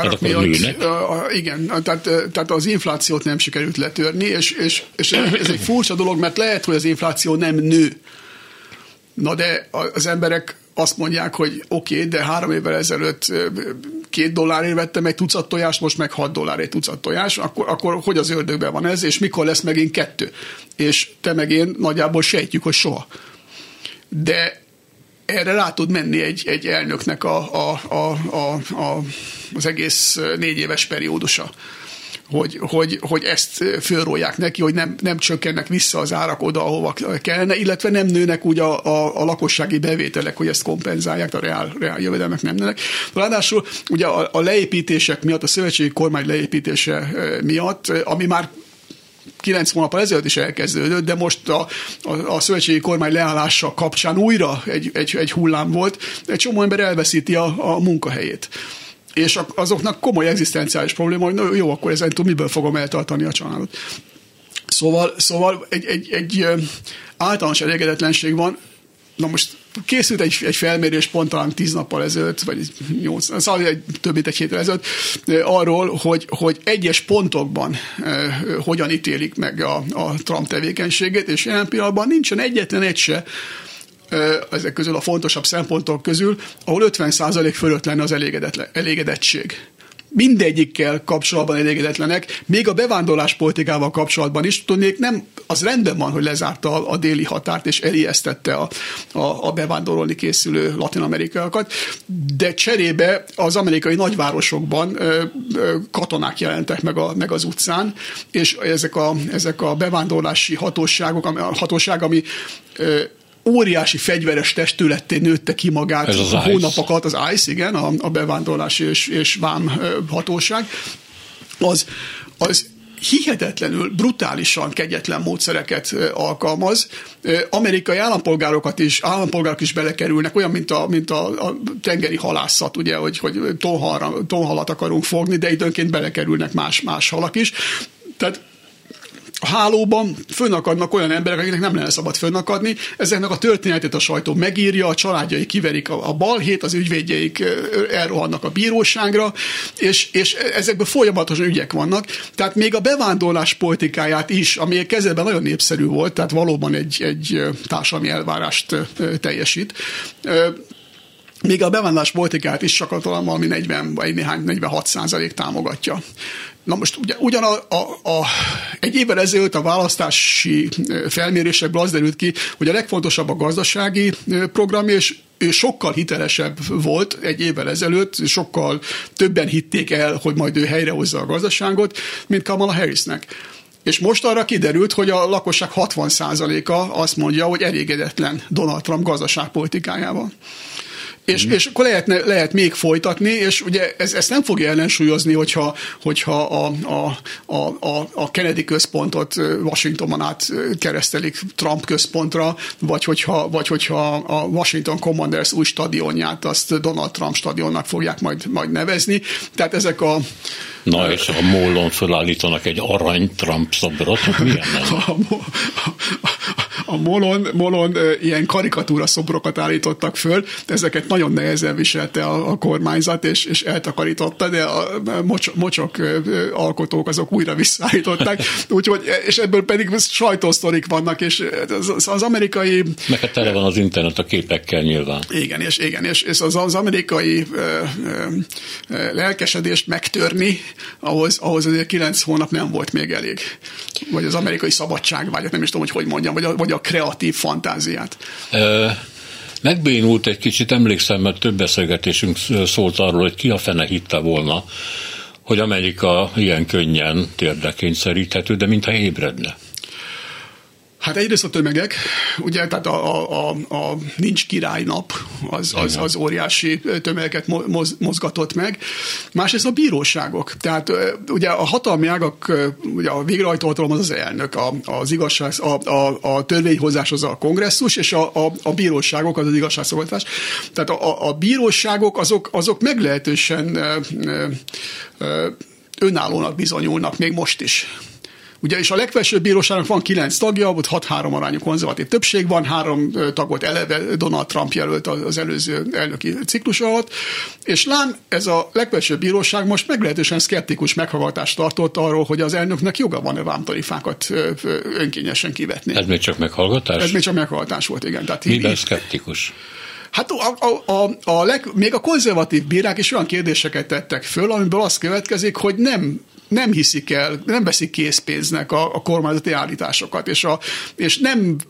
Igen, tehát az inflációt nem sikerült letörni, és ez egy furcsa dolog, mert lehet, hogy az infláció nem nő. Na de az emberek azt mondják, hogy oké, de 3 évvel ezelőtt $2 vettem egy tucat tojást, most meg $6 egy tucat tojás, akkor hogy az ördögben van ez, és mikor lesz megint 2? És te meg én nagyjából sejtjük, hogy soha. De erre rá tud menni egy elnöknek az egész 4 éves periódusa. Hogy ezt fölrólják neki, hogy nem csökkennek vissza az árak oda, ahova kellene, illetve nem nőnek úgy a lakossági bevételek, hogy ezt kompenzálják, a reál jövedelmek nem nőnek. Ráadásul ugye a leépítések miatt, a szövetségi kormány leépítése miatt, ami már 9 hónappal ezelőtt is elkezdődött, de most a szövetségi kormány leállása kapcsán újra egy hullám volt, egy csomó ember elveszíti a munkahelyét. És azoknak komoly egzisztenciális probléma, hogy jó, akkor ezentúl miből fogom eltartani a családot. Szóval egy általános elégedetlenség van. Na most készült egy felmérés pont talán 10 nappal ezelőtt, vagy 8, szóval több mint egy héttel ezelőtt, arról, hogy egyes pontokban hogyan ítélik meg a Trump tevékenységét, és jelen pillanatban nincsen egyetlen egy se, ezek közül a fontosabb szempontok közül, ahol 50% fölött lenne az elégedettség. Mindegyikkel kapcsolatban elégedetlenek, még a bevándorláspolitikával kapcsolatban is, tudnék, nem, az rendben van, hogy lezárta a déli határt, és elijesztette a bevándorolni készülő latin-amerikaiakat, de cserébe az amerikai nagyvárosokban katonák jelentek meg az utcán, és ezek a bevándorlási hatóság, ami óriási fegyveres testületté nőtte ki magát a hónapokat, az ICE, igen, a bevándorlási és vám hatóság, az hihetetlenül brutálisan kegyetlen módszereket alkalmaz. Amerikai állampolgárok is belekerülnek, olyan, mint a tengeri halászat, ugye, hogy tonhalat akarunk fogni, de időnként belekerülnek más halak is. Tehát a hálóban fönnakadnak olyan emberek, akiknek nem lenne szabad fönnakadni. Ezeknek a történetét a sajtó megírja, a családjai kiverik a balhét, az ügyvédjeik elrohannak a bíróságra, és ezekből folyamatosan ügyek vannak. Tehát még a bevándorlás politikáját is, ami kezdetben nagyon népszerű volt, tehát valóban egy társadalmi elvárást teljesít, még a bevándorlás politikát is csak valami 46% támogatja. Na most egy évvel ezelőtt a választási felmérésekből az derült ki, hogy a legfontosabb a gazdasági program, és ő sokkal hitelesebb volt egy évvel ezelőtt, sokkal többen hitték el, hogy majd ő helyrehozza a gazdaságot, mint Kamala Harrisnek. És most arra kiderült, hogy a lakosság 60%-a azt mondja, hogy elégedetlen Donald Trump gazdaságpolitikájával. És akkor lehet még folytatni, és ugye ezt nem fogja ellensúlyozni, hogyha a Kennedy központot Washingtonon át keresztelik Trump központra, vagy hogyha a Washington Commanders új stadionját azt Donald Trump stadionnak fogják majd nevezni. Tehát ezek a... Na, és a mólon fölállítanak egy arany Trump szobrot, milyen nem? A mólon ilyen karikatúra szobrokat állítottak föl, ezeket nagyon nehezen viselte a kormányzat, és eltakarította, de a mocsok alkotók azok újra visszaállították, úgyhogy, és ebből pedig sajtósztorik vannak, és az amerikai... Meg tele van az internet a képekkel nyilván. Igen, és az amerikai lelkesedést megtörni, ahhoz azért 9 hónap nem volt még elég. Vagy az amerikai szabadságvágyat, nem is tudom, hogy mondjam, vagy a kreatív fantáziát. Megbénult egy kicsit, emlékszem, mert több beszélgetésünk szólt arról, hogy ki a fene hitte volna, hogy Amerika ilyen könnyen térdre kényszeríthető, de mintha ébredne. Hát egyrészt a tömegek, ugye, tehát a nincs királynap, az óriási tömegeket mozgatott meg. Másrészt a bíróságok. Tehát ugye a hatalmi ágak, ugye a végrehajtó hatalom az elnök, az igazság, a törvényhozás az a kongresszus, és a bíróságok az igazságszolgáltatás. Tehát a bíróságok azok meglehetősen önállónak bizonyulnak még most is. Ugye, és a legfelsőbb bíróságnak van 9 tagja, ott 6-3 arányú konzervatív többség van, 3 tagot eleve Donald Trump jelölt az előző elnöki ciklus alatt, és lám ez a legfelsőbb bíróság most meglehetősen szkeptikus meghallgatást tartott arról, hogy az elnöknek joga van-e vámtarifákat önkényesen kivetni. Ez még csak meghallgatás? Ez még csak meghallgatás volt, igen. Tehát miben szkeptikus? Hát még a konzervatív bírák is olyan kérdéseket tettek föl, amiből az következik, hogy nem hiszik el, nem veszik készpénznek a kormányzati állításokat, és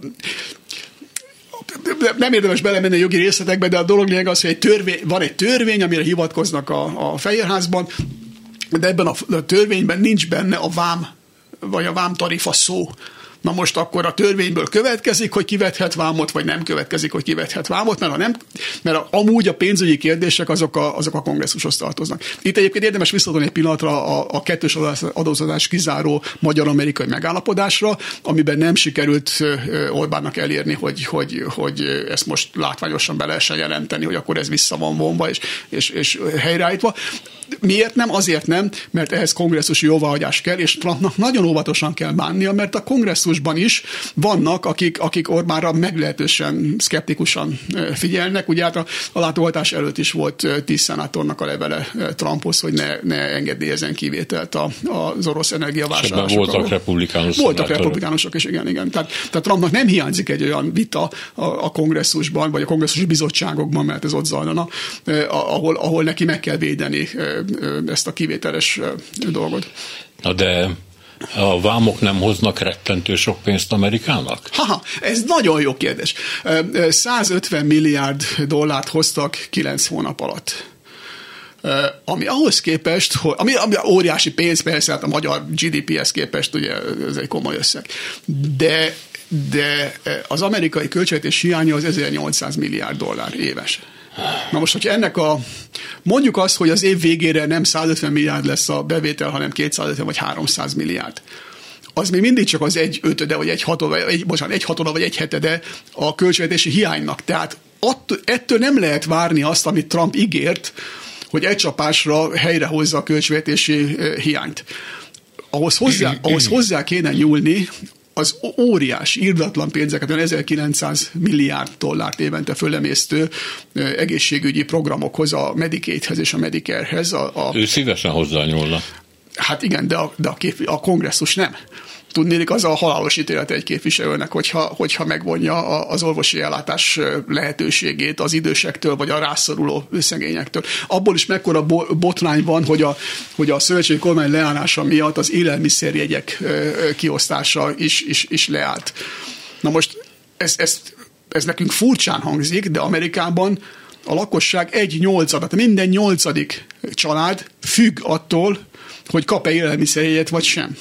nem érdemes belemenni a jogi részletekbe, de a dolog lényeg az, hogy van egy törvény, amire hivatkoznak a Fehérházban, de ebben a törvényben nincs benne a vám, vagy a vámtarifa szó. Na most akkor a törvényből következik, hogy kivethet vámot, vagy nem következik, hogy kivethet vámot, mert amúgy a pénzügyi kérdések azok a kongresszushoz tartoznak. Itt egyébként érdemes visszatolni egy pillanatra a kettős adóztatás kizáró magyar-amerikai megállapodásra, amiben nem sikerült Orbánnak elérni, hogy ezt most látványosan be lehessen jelenteni, hogy akkor ez vissza van vonva és helyreállítva. Miért nem? Azért nem, mert ehhez kongresszusi jóváhagyás kell, és Trumpnak nagyon óvatosan kell bánnia, mert a kongresszusban is vannak, akik Orbánra meglehetősen szkeptikusan figyelnek. Ugye hát a látogatás előtt is volt 10 szenátornak a levele Trumphoz, hogy ne engedélyezen kivételt az orosz energiavásárlásokra. Voltak republikánusok. Voltak republikánusok, és igen. Tehát Trumpnak nem hiányzik egy olyan vita a kongresszusban, vagy a kongresszusi bizottságokban, mert ez ott zajlana, ahol neki meg kell védeni ezt a kivételes dolgot. Na de a vámok nem hoznak rettentő sok pénzt Amerikának? Ez nagyon jó kérdés. 150 milliárd dollárt hoztak 9 hónap alatt. Ami ahhoz képest, ami óriási pénz, persze, hát a magyar GDP-hez képest ugye ez egy komoly összeg. De az amerikai költségvetés hiánya az 1800 milliárd dollár éves. Na most, hogyha mondjuk azt, hogy az év végére nem 150 milliárd lesz a bevétel, hanem 250 vagy 300 milliárd. Az még mindig csak az 1/5, vagy 1/6 vagy 1/7 a költségvetési hiánynak. Tehát ettől nem lehet várni azt, amit Trump ígért, hogy egy csapásra helyrehozza a költségvetési hiányt. ahhoz hozzá kéne nyúlni az óriási, irdatlan pénzeket, 1900 milliárd dollárt évente fölemésztő egészségügyi programokhoz, a Medicaidhez és a Medicarehez. Ő szívesen hozzányúlna. Hát igen, de a kongresszus nem. Tudnélik, az a halálos ítélete egy képviselőnek, hogyha megvonja az orvosi ellátás lehetőségét az idősektől, vagy a rászoruló szegényektől. Abból is mekkora botrány van, hogy a szövetségi kormány leállása miatt az élelmiszerjegyek kiosztása is leállt. Na most ez nekünk furcsán hangzik, de Amerikában a lakosság 1/8, tehát minden 8. család függ attól, hogy kap-e élelmiszerjegyet vagy sem.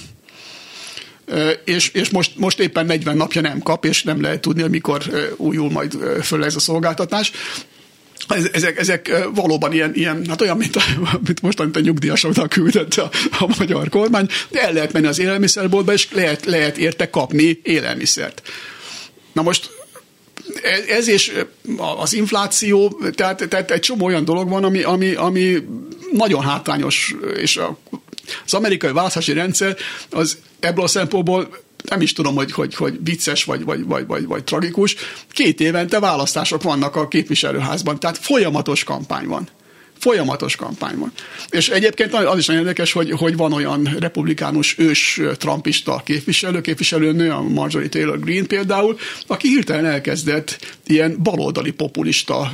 És most éppen 40 napja nem kap, és nem lehet tudni, hogy mikor újul majd föl ez a szolgáltatás. Ezek valóban ilyen, hát olyan, mint most a nyugdíjasoknak küldött a magyar kormány, de el lehet menni az élelmiszerboltba, és lehet érte kapni élelmiszert. Na most ez és az infláció, tehát egy csomó olyan dolog van, ami nagyon hátrányos, és az amerikai választási rendszer az ebből a szempontból nem is tudom, hogy vicces vagy tragikus. 2 évente választások vannak a képviselőházban, tehát folyamatos kampány van. És egyébként az is nagyon érdekes, hogy van olyan republikánus trumpista képviselőnő, a Marjorie Taylor Greene például, aki hirtelen elkezdett ilyen baloldali populista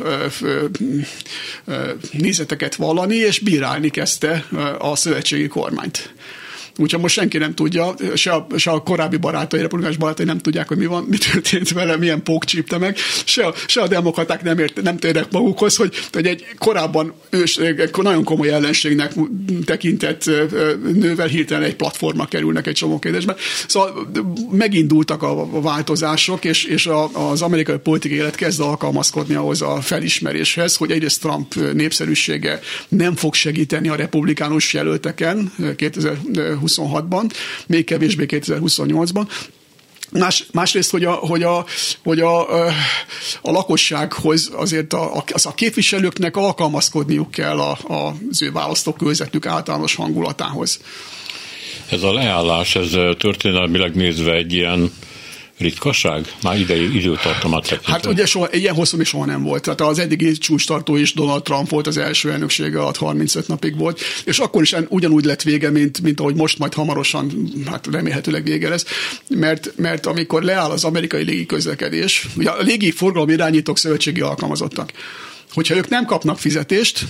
nézeteket vallani, és bírálni kezdte a szövetségi kormányt. Úgyhogy most senki nem tudja, se a korábbi barátai, republikánus barátai nem tudják, hogy mi történt vele, milyen pók csípte meg, se a demokraták nem térnek magukhoz, hogy egy korábban nagyon komoly ellenségnek tekintett nővel hirtelen egy platformra kerülnek egy csomó kérdésben. Szóval megindultak a változások, és az amerikai politikai élet kezd alkalmazkodni ahhoz a felismeréshez, hogy egyrészt Trump népszerűsége nem fog segíteni a republikánus jelölteken 2026-ban, még kevésbé 2028-ban. Másrészt, hogy a lakossághoz azért a képviselőknek alkalmazkodniuk kell az ő választókörzetük általános hangulatához. Ez a leállás, ez történelmileg nézve egy ilyen ritkaság? Már időtartamát tekintve. Hát ugye ilyen hosszú még soha nem volt. Tehát az eddigi csúcstartó is Donald Trump volt, az első elnöksége alatt 35 napig volt, és akkor is ugyanúgy lett vége, mint ahogy most majd hamarosan, hát remélhetőleg vége lesz, mert amikor leáll az amerikai légiközlekedés, ugye a légi forgalom irányítók szövetségi alkalmazottak, hogyha ők nem kapnak fizetést,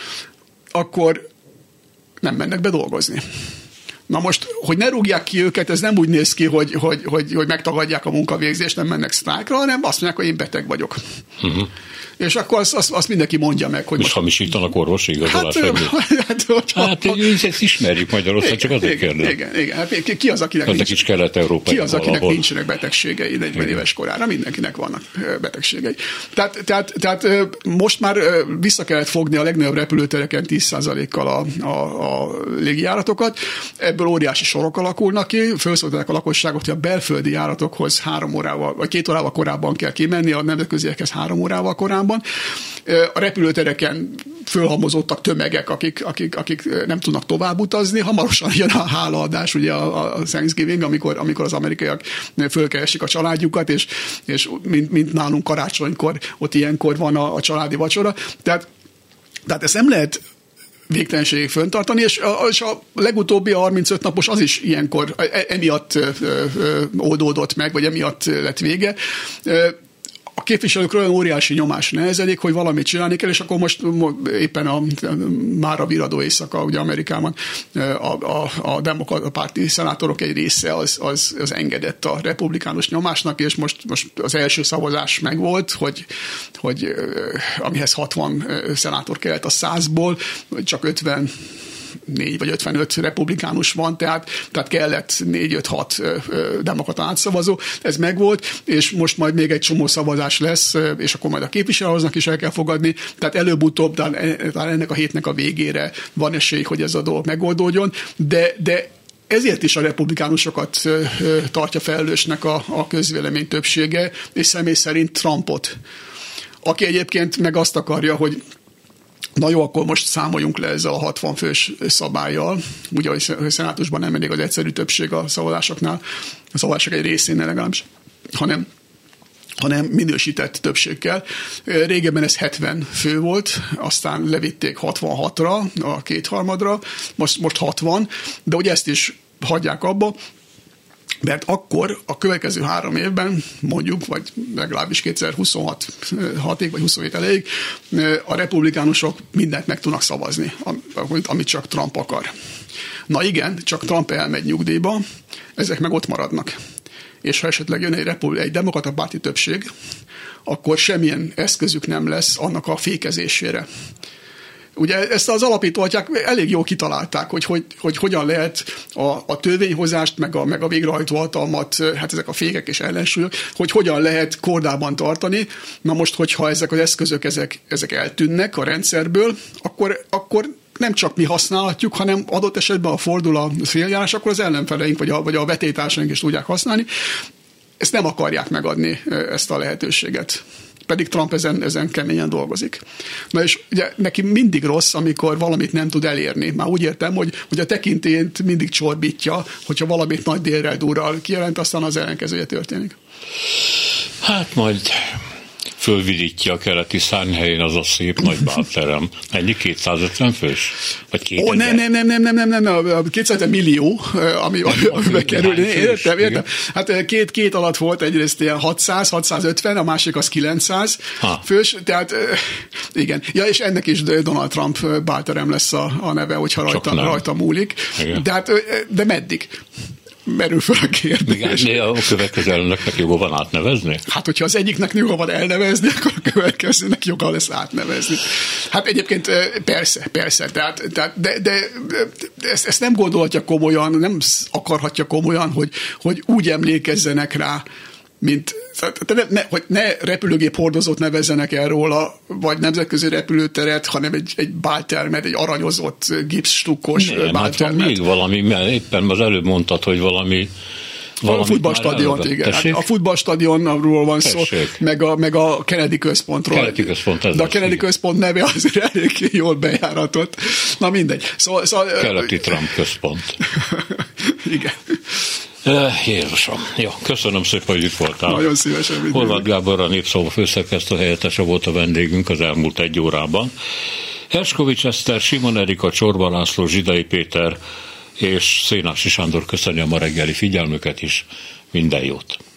akkor nem mennek be dolgozni. Na most, hogy ne rúgják ki őket, ez nem úgy néz ki, hogy megtagadják a munkavégzést, nem mennek sztrájkra, hanem azt mondják, hogy én beteg vagyok. Uh-huh. És akkor azt mindenki mondja meg, hogy... Most hamisítanak orvosi igazolás. Hát ezt ismerjük Magyarországon, csak azért kérdem. Igen. Hát ki az, akinek nincsenek betegségei 40 éves korára? Mindenkinek vannak betegségei. Tehát most már vissza kellett fogni a legnagyobb repülőtereken 10%-kal a légijáratokat. Ebből óriási sorok alakulnak ki. Felszólították a lakosságot, hogy a belföldi járatokhoz 3 órával, vagy 2 órával korábban kell kimenni, a nemzetköziekhez 3 órával korábban. A repülőtereken fölhalmozottak tömegek, akik nem tudnak tovább utazni. Hamarosan jön a hálaadás, ugye a Thanksgiving, amikor az amerikaiak fölkeresik a családjukat, és mint nálunk karácsonykor, ott ilyenkor van a családi vacsora. Tehát ezt nem lehet végtelenségig föntartani, és a legutóbbi 35 napos az is ilyenkor emiatt oldódott meg, vagy emiatt lett vége. A képviselőkről olyan óriási nyomás nehezedik, hogy valamit csinálni kell, és akkor most éppen már a viradó éjszaka, ugye Amerikában a demokrata párti szenátorok egy része az engedett a republikánus nyomásnak, és most az első szavazás megvolt, hogy amihez 60 szenátor kellett a 100-ból, csak 54 vagy 55 republikánus van, tehát kellett 4-5-6 demokrata átszavazó, ez megvolt, és most majd még egy csomó szavazás lesz, és akkor majd a képviselőháznak is el kell fogadni, tehát előbb-utóbb, talán ennek a hétnek a végére van esély, hogy ez a dolog megoldódjon, de ezért is a republikánusokat tartja felelősnek a közvélemény többsége, és személy szerint Trumpot, aki egyébként meg azt akarja, hogy Na jó, akkor most számoljunk le ezzel a 60 fős szabállyal, ugye a szenátusban nem elég az egyszerű többség a szavazásoknál, a szavazások egy részénél legalábbis, hanem minősített többséggel. Régebben ez 70 fő volt, aztán levitték 66-ra, a kétharmadra, most 60, de ugye ezt is hagyják abba, mert akkor a következő 3 évben, mondjuk, vagy legalábbis 2026-ig, vagy 27 elejéig a republikánusok mindent meg tudnak szavazni, amit csak Trump akar. Na igen, csak Trump elmegy nyugdíjba, ezek meg ott maradnak. És ha esetleg jön egy demokrata párti többség, akkor semmilyen eszközük nem lesz annak a fékezésére. Ugye ezt az alapítóatyák elég jól kitalálták, hogy hogyan lehet a törvényhozást, meg a végrehajtó hatalmat, hát ezek a fékek és ellensúlyok, hogy hogyan lehet kordában tartani. Na most, hogyha ezek az eszközök ezek eltűnnek a rendszerből, akkor nem csak mi használhatjuk, hanem adott esetben, ha fordul a féljárás, akkor az ellenfeleink vagy a vetélytársaink is tudják használni. Ezt nem akarják megadni, ezt a lehetőséget. Pedig Trump ezen keményen dolgozik. Na és ugye neki mindig rossz, amikor valamit nem tud elérni. Már úgy értem, hogy a tekintélyét mindig csorbítja, hogyha valamit nagy délrel durral kijelent, aztán az ellenkezője történik. Hát majd fölvidítja a keleti szárnyhelyén az a szép nagy bálterem. Ennyi 250 fős? Vagy 2000? Nem, 250 millió, amibe kerül. Értem. Hát két alatt volt, egyrészt ilyen 600-650, a másik az 900 fős, tehát igen. Ja, és ennek is Donald Trump bálterem lesz a neve, hogyha rajta múlik. De meddig? Merül fel a kérdés. Igen, a következő elnöknek joga van átnevezni? Hát, hogyha az egyiknek joga van elnevezni, akkor a következőnek joga lesz átnevezni. Hát egyébként persze, de ezt nem gondolhatja komolyan, nem akarhatja komolyan, hogy úgy emlékezzenek rá, mint hogy ne repülőgép hordozót nevezzenek el róla, vagy nemzetközi repülőteret, hanem egy báltermet, egy aranyozott gipszstukkos báltermet. Hát még valami, mert éppen az előbb mondtad, hogy valami a futballstadion, igen. Hát a futballstadionról van szó, meg a Kennedy központról. De a Kennedy központ neve azért elég jól bejáratott. Na mindegy. Szóval Keleti Trump központ. Igen. Jézusom. Jó, köszönöm szépen, hogy itt voltál. Nagyon szívesen. Horváth Gábor, a Népszava főszerkesztő helyettese volt a vendégünk az elmúlt 1 órában. Herskovics Eszter, Simon Erika, Csorba László, Zsidai Péter és Szénási Sándor köszönöm a reggeli figyelmüket is. Minden jót!